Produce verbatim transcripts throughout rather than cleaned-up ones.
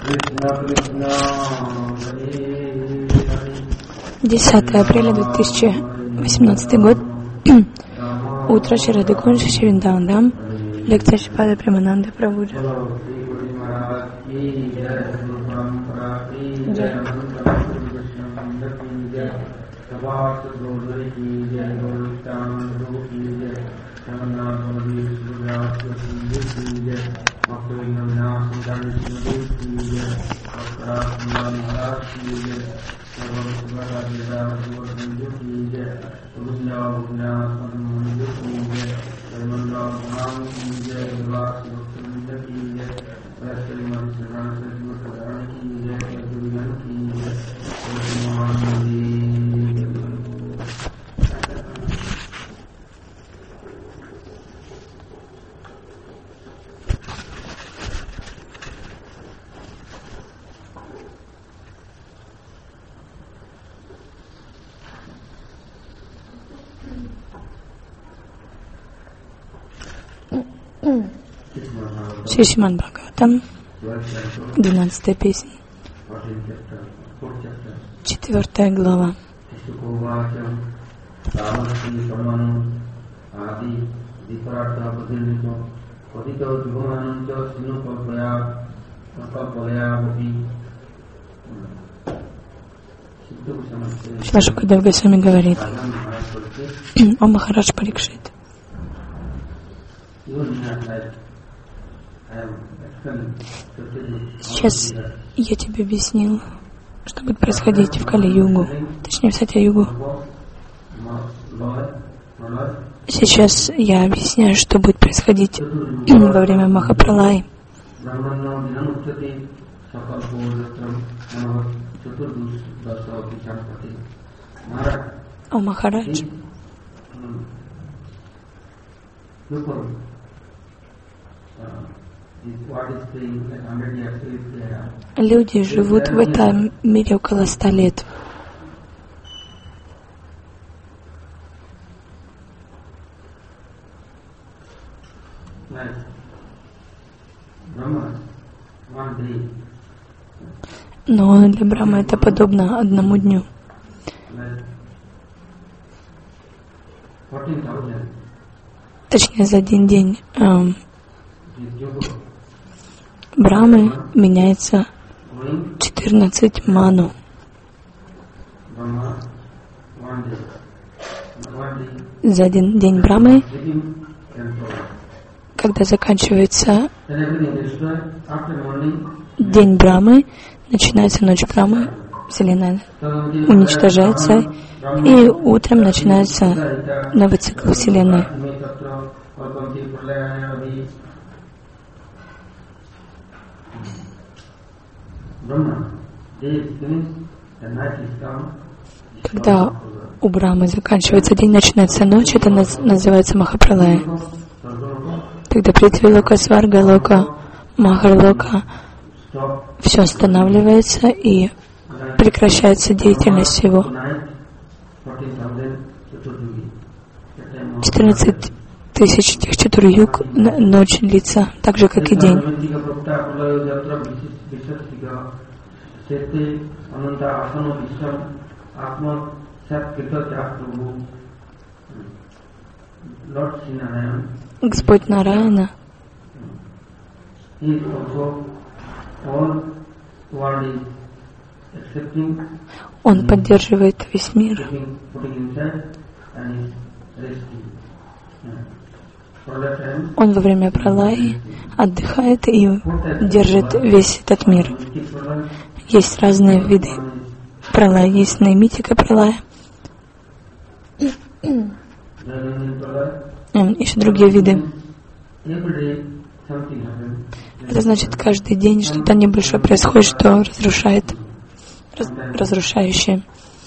десятое апреля две тысячи восемнадцатый год. Утро Шри Кунж, Вриндаван. Лекция Шрипада Премананда Прабхуджи. Шри Шримад Бхагаватам, двенадцатая песня, четвертая глава. Шрила Шукадев Госвами говорит: о Махарадж Парикшит, сейчас я тебе объяснил, что будет происходить в Кали-югу, точнее в Сатья-югу. Сейчас я объясняю, что будет происходить во время Махапралаи. О Махарадж, люди живут в этом мире около ста лет. Но для Брахмы это подобно одному дню. Точнее, за один день эм, Брахмы меняется четырнадцать ману. За один день Брахмы, когда заканчивается день Брахмы, начинается ночь Брахмы, Вселенная уничтожается, и утром начинается новый цикл Вселенной. Когда у Брахмы заканчивается день, начинается ночь, это называется Махапралая. Тогда Притвилока, Сваргалока, Махарлока, все останавливается и прекращается деятельность всего. четырнадцать тысяч тех Чатур-юг ночь длится, так же, как и день. Господь Нараяна Он поддерживает весь мир. Он во время пралаи отдыхает и держит весь этот мир. Есть разные виды пралая. Есть наймитика пралая. Еще другие виды. Это значит, каждый день что-то небольшое происходит, что разрушает, раз, разрушающее.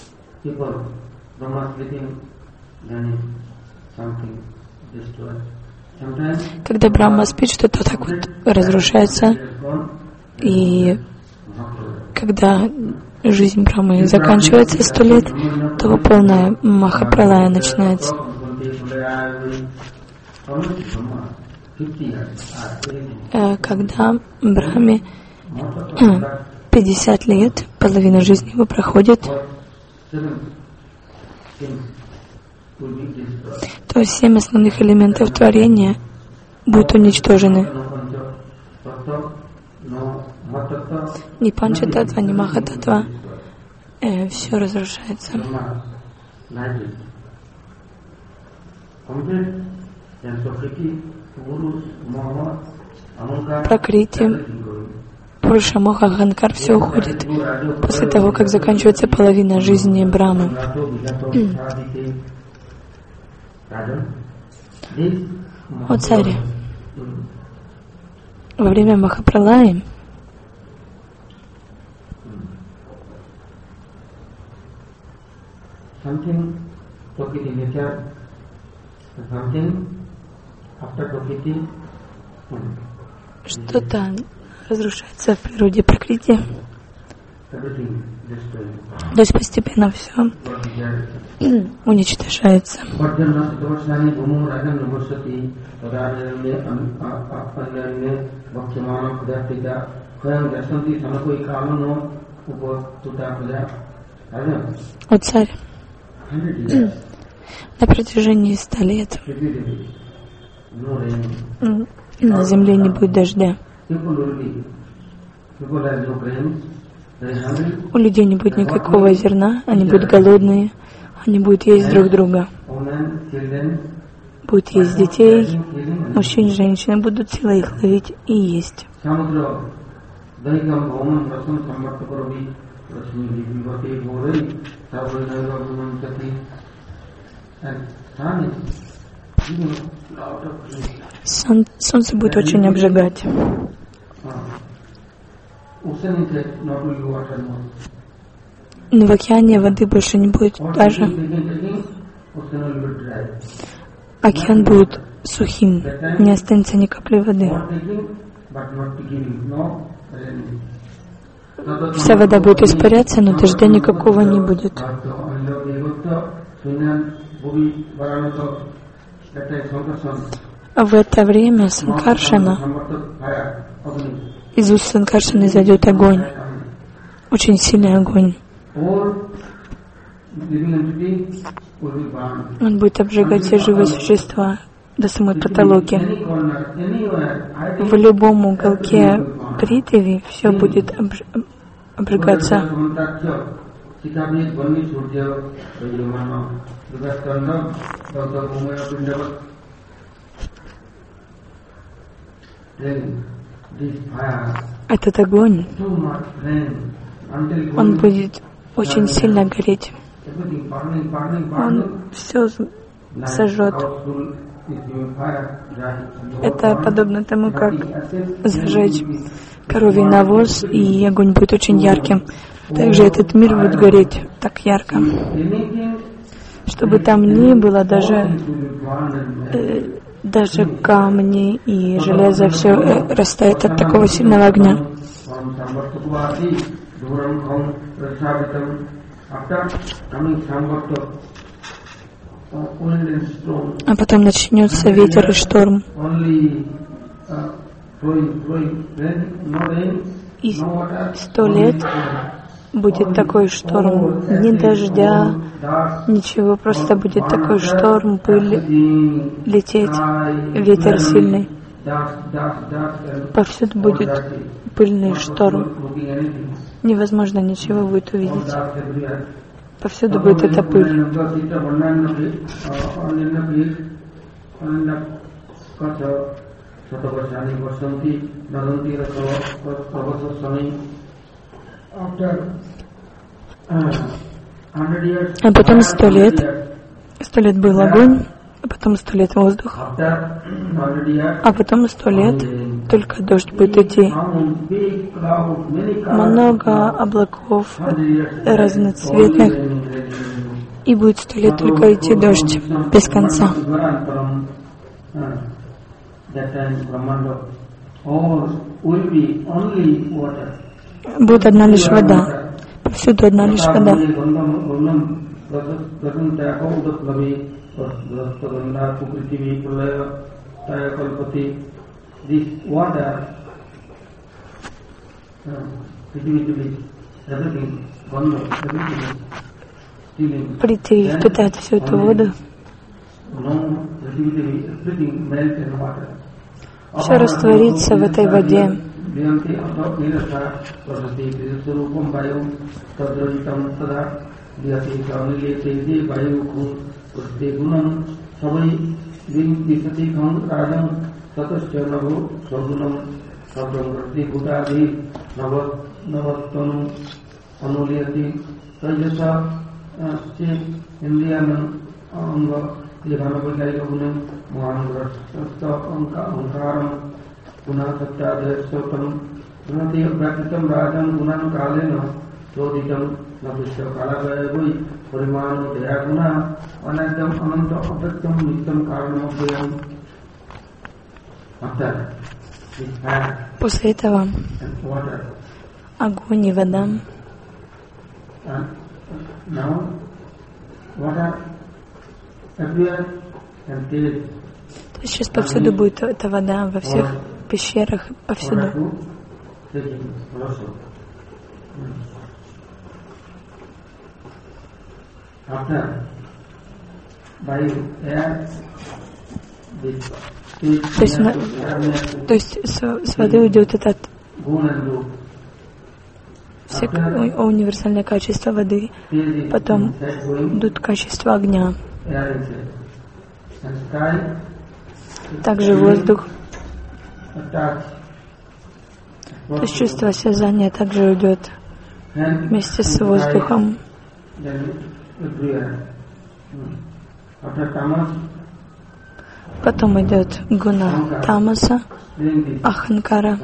Когда Брахма спит, что-то так вот разрушается, и когда жизнь Брахмы заканчивается сто лет, то полная Махапралая начинается. Когда Брахме пятьдесят лет, половина жизни его проходит, то семь основных элементов творения будут уничтожены. Ни панча-татва, ни маха-татва, э, все разрушается. Пракрити, Пуруша, Моха, Аханкар, все уходит после того, как заканчивается половина жизни Брахмы. О царе, во время Махапралаи что-то разрушается в природе Пракрити. То есть постепенно все уничтожается. О царь, на протяжении ста лет на земле не будет дождя. У людей не будет никакого зерна, они будут голодные, они будут есть друг друга. Будут есть детей, мужчин, женщин, будут силой их ловить и есть. Сон, солнце будет очень обжигать. Но в океане воды больше не будет даже. Океан будет сухим, не останется ни капли воды. Вся вода будет испаряться, но дождя никакого не будет. В это время Санкаршана, из уст Санкаршаны зайдет огонь, очень сильный огонь. Он будет обжигать все живые существа до самой потолоки. В любом уголке Притиви все будет обж... обжигаться. Этот огонь, он будет очень сильно гореть. Он все сожжет. Это подобно тому, как зажечь коровий навоз, и огонь будет очень ярким. Также этот мир будет гореть так ярко. Что бы там ни было, даже, э, даже камни и железо, все э, растает от такого сильного огня. А потом начнется ветер и шторм. И сто лет будет такой шторм. Ни дождя, ничего, просто будет такой шторм, пыль лететь, ветер сильный. Повсюду будет пыльный шторм. Невозможно ничего будет увидеть. Повсюду будет эта пыль. А потом сто лет, сто лет был огонь, а потом сто лет воздух, а потом сто лет только дождь будет идти. Много облаков разноцветных, и будет сто лет только идти дождь без конца. Будет одна лишь вода, повсюду одна лишь вода. прийти и впитать всю эту воду. Все растворится в этой воде. После этого огонь и вода. То есть сейчас повсюду будет эта вода, во всех пещерах, повсюду. То есть, на, то есть с, с воды уйдет этот все универсальное качество воды, потом идут качества огня, также воздух, то есть чувство осязания также уйдет вместе с воздухом. Потом идет гуна тамаса, аханкара,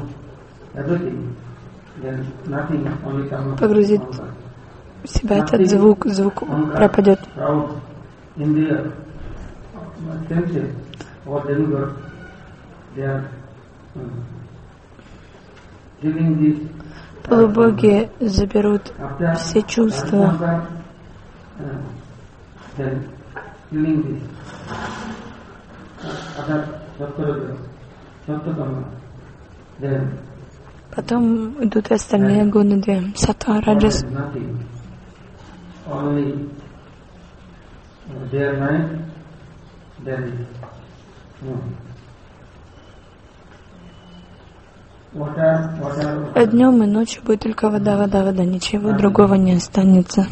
погрузит в себя этот звук, звук пропадет. Полубоги заберут все чувства. Потом идут и остальные гуны две. Саттва, раджас. А днем и ночью будет только вода, вода, вода. Ничего другого не останется.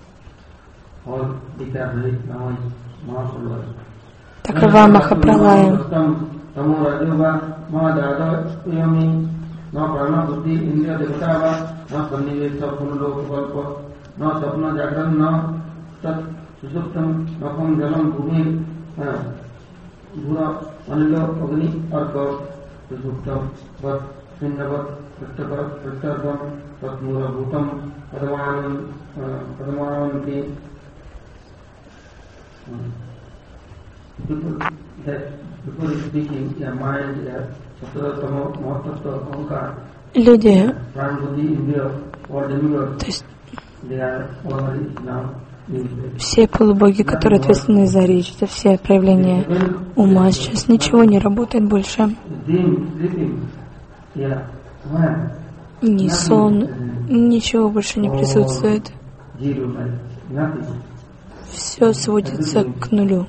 Такова Махапралая. Люди, то есть все полубоги, которые ответственны за речь, за все проявления ума, сейчас ничего не работает больше. Ни сон, ничего больше не присутствует. Все сводится к нулю.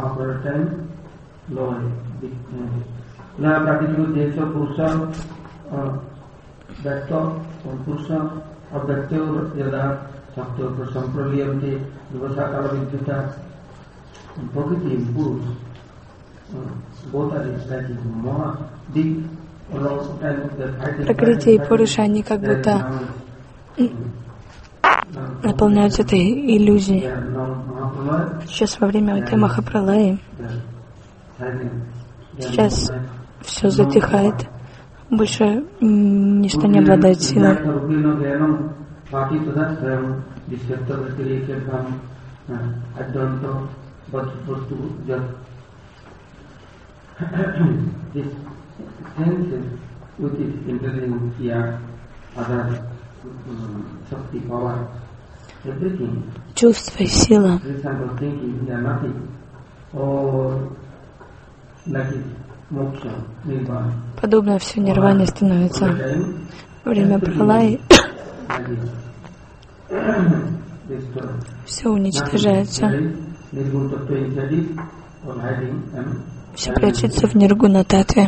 Пракрити и Пуруша, они как будто наполняются этой иллюзией. Сейчас во время этой Махапралаи, сейчас все затихает, больше ничто не обладает силой. Чувство и сила. Подобное все нирване становится. время пралаи все уничтожается, все прячется в ниргуна-татве.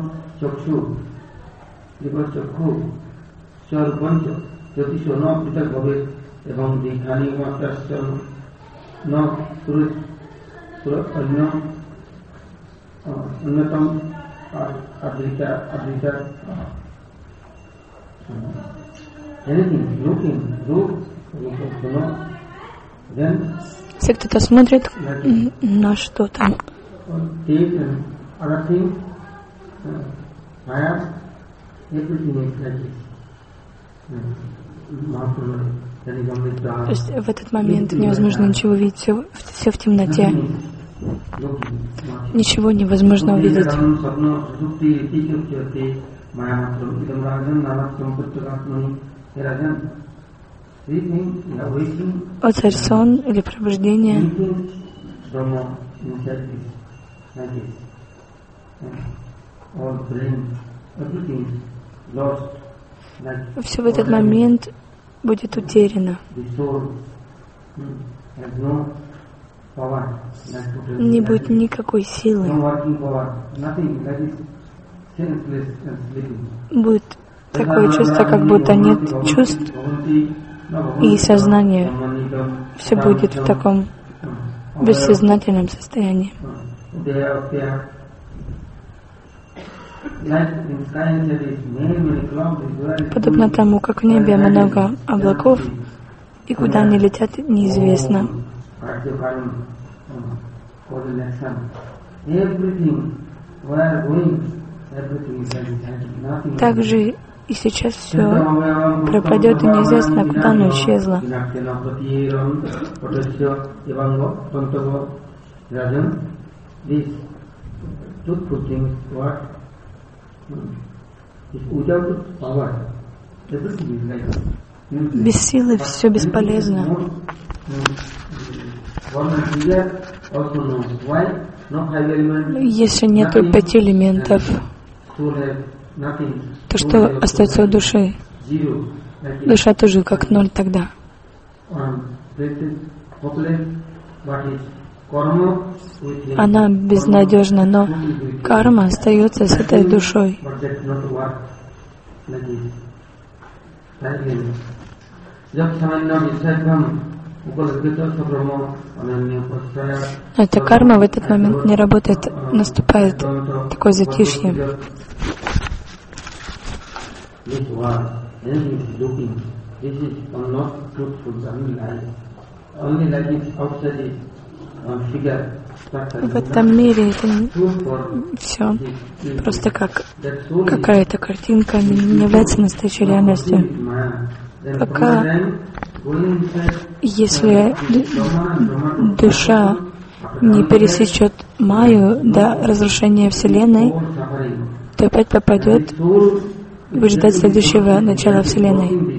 Если кто-то смотрит на что-то, то есть в этот момент невозможно ничего видеть, все, все в темноте. Ничего невозможно увидеть. О царь сон или пробуждение. Все в этот момент будет утеряно. Не будет никакой силы. Будет такое чувство, как будто нет чувств и сознания. Все будет в таком бессознательном состоянии. Подобно тому, как в небе много облаков, и куда они летят, неизвестно. Также и сейчас все пропадет, и неизвестно, куда оно исчезло. Без силы все бесполезно. Если нету пяти элементов, то что остается у души? Душа тоже как ноль тогда. Она безнадежна, но карма остается с этой душой. Эта карма в этот момент не работает, наступает такое затишье. В этом мире это все просто как какая-то картинка, не является настоящей реальностью. Пока, если душа не пересечет Майю до разрушения Вселенной, то опять попадет, будет ждать следующего начала Вселенной.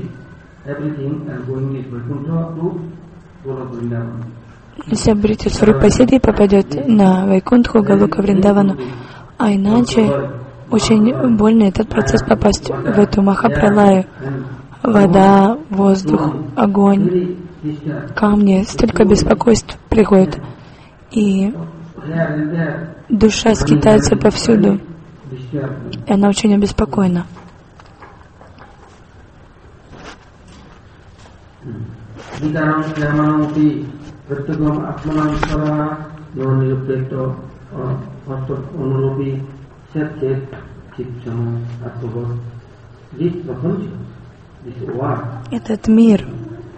Если обретет Сварупасиddhi, попадет на Вайкунтху, Галока, Вриндавану, а иначе очень больно этот процесс попасть в эту Махапралаю. Вода, воздух, огонь, камни, столько беспокойств приходит, и душа скитается повсюду, и она очень обеспокоена. Этот мир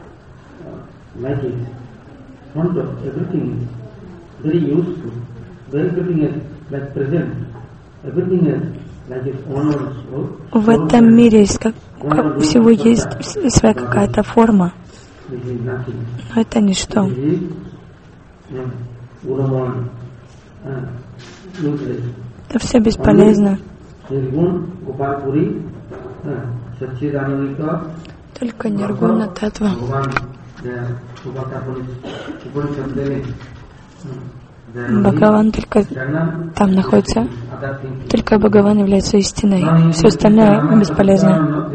в этом мире есть как, как всего есть своя какая-то форма, но это ничто. Это все бесполезно. Только ниргуна татва. Бхагаван только там находится. Только Бхагаван является истиной. Все остальное бесполезно.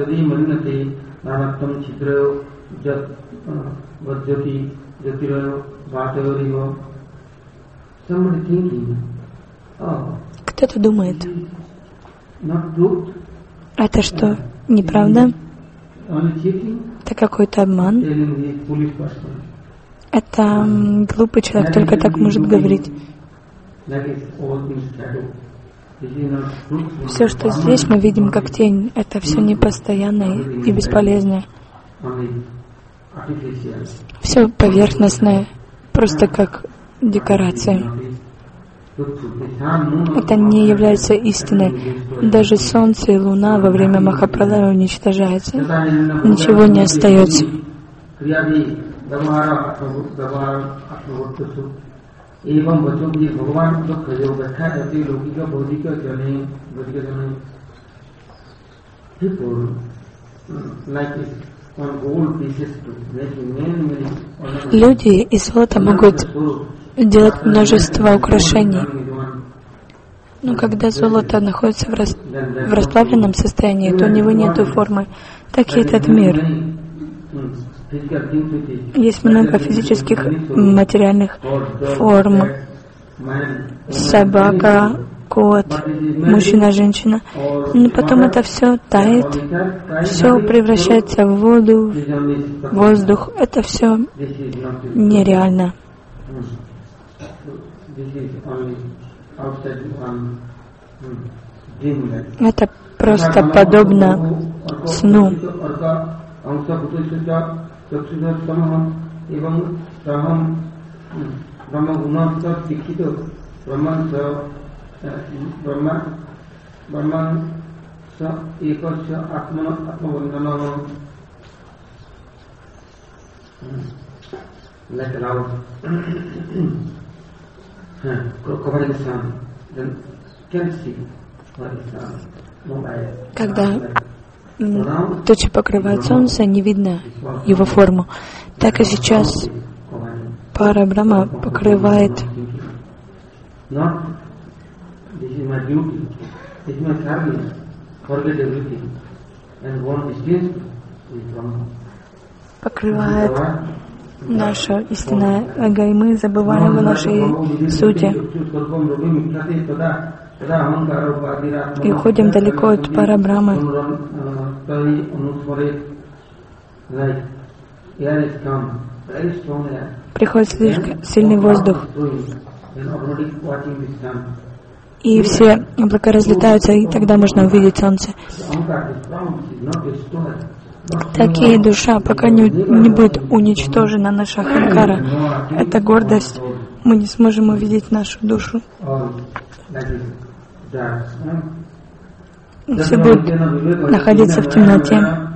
Кто-то думает, это что, неправда? Это какой-то обман? Это м, глупый человек только так может говорить. Все, что здесь мы видим как тень, это все непостоянное и бесполезное. Все поверхностное, просто как декорация. Это не является истиной. Даже солнце и луна во время Махапралая уничтожаются. Ничего не остается. Люди из золота могут делать множество украшений. Но когда золото находится в, рас... в расплавленном состоянии, то у него нет формы. Так и этот мир. Есть много физических, материальных форм. Собака, кот, мужчина, женщина. Но потом это все тает, все превращается в воду, воздух. Это все нереально. Это просто подобно сну. Когда тучи покрывают солнце, не видно его форму. Так и сейчас пара Брахма покрывает покрывает наше истинное эго, и мы забываем о нашей сути и уходим далеко от Парабрамы. Приходит слишком сильный воздух, и все облака разлетаются, и тогда можно увидеть солнце. Так и душа, пока не, не будет уничтожена наша аханкара, эта гордость, мы не сможем увидеть нашу душу. Все будет находиться в темноте.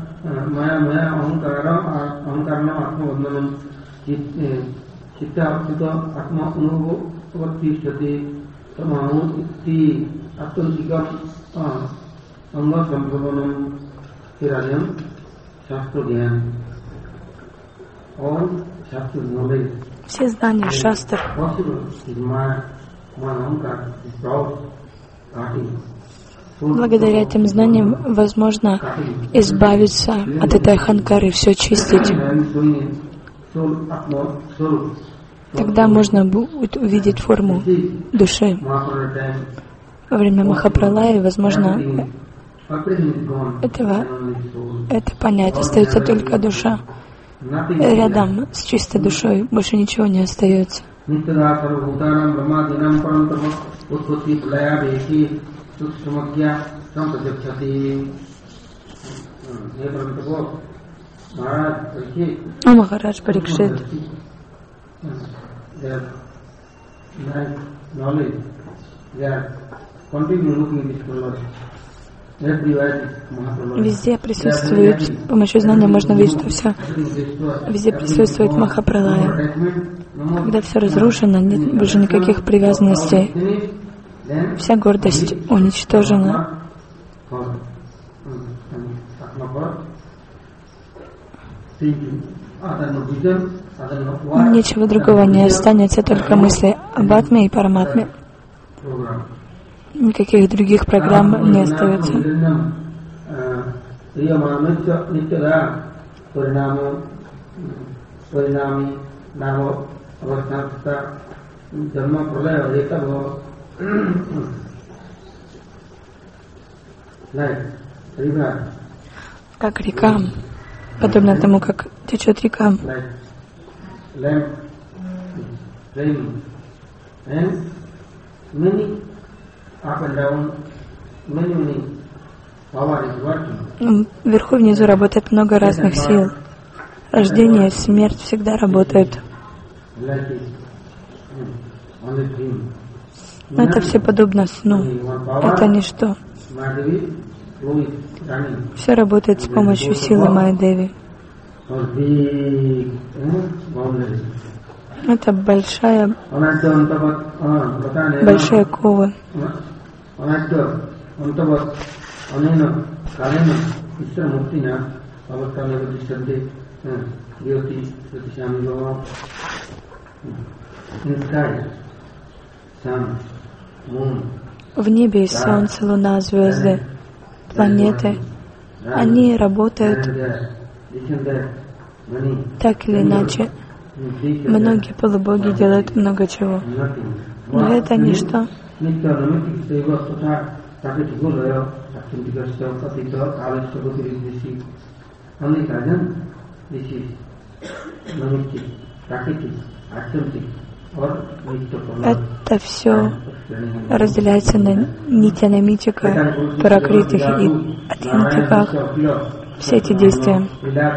Все знания шастр благодаря этим знаниям возможно избавиться от этой аханкары, все чистить. Тогда можно будет увидеть форму души. Во время Махапралая, возможно, этого, это понять. Остается только душа. Рядом с чистой душой больше ничего не остается. О Махарадж Парикшит, везде присутствует, с помощью знания можно видеть, что все, везде присутствует Махапралая. Когда все разрушено, нет больше никаких привязанностей, вся гордость уничтожена. Ничего другого не останется, только мысли об атме и параматме. Никаких других программ не остается. Как река, подобно тому, как течет река. Вверху и внизу работает много разных сил. Рождение, смерть всегда работают. Но это все подобно сну. Это ничто. Все работает с помощью силы Майя-Деви. Это большая, большая кова. В небе есть солнце, луна, звезды, планеты. Они работают так или иначе. Многие полубоги делают много чего. Но это ничто. Это все разделяется на нитянамитика, пракритих и атьянтиках. Все эти действия.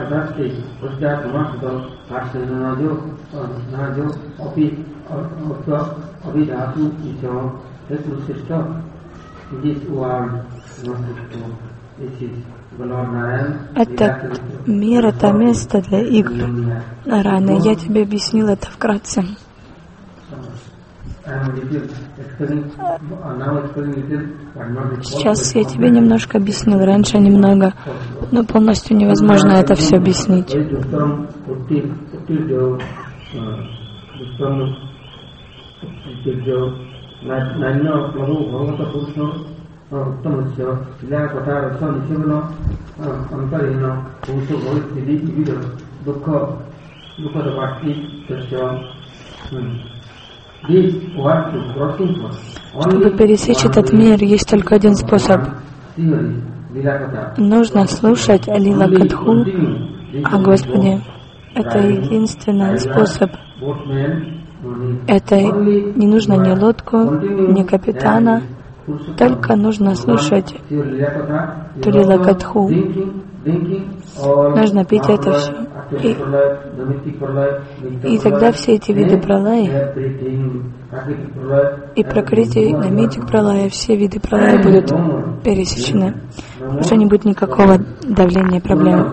Этот мир — это место для игр. Нараяна, я тебе объяснил это вкратце. Сейчас я тебе немножко объяснил, раньше немного, но полностью невозможно это все объяснить. Чтобы пересечь этот мир, есть только один способ. Нужно слушать Лила Катху о Господе. Это единственный способ. Это не нужно ни лодку, ни капитана, только нужно слушать Лила Катху. Нужно пить это все. И, и тогда все эти виды пралаи, и пракрити, и намитик пралая, все виды пралая будут пересечены. Уже не будет никакого давления проблем.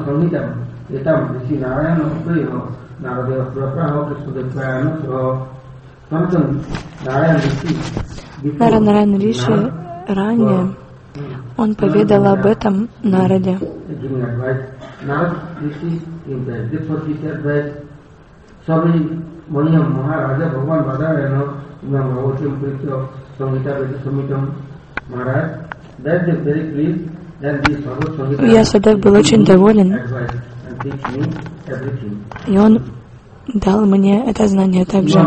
Нараяна Риши ранее он поведал об этом Нараде. Вьясадев был очень доволен, и он дал мне это знание также.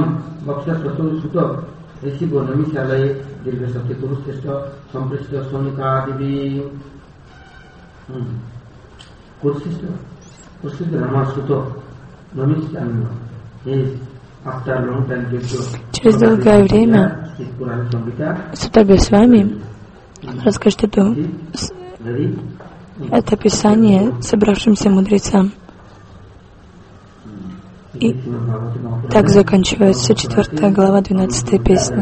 Через долгое время Сута Госвами расскажет это, это писание собравшимся мудрецам. И так заканчивается четвертая глава двенадцатой песни.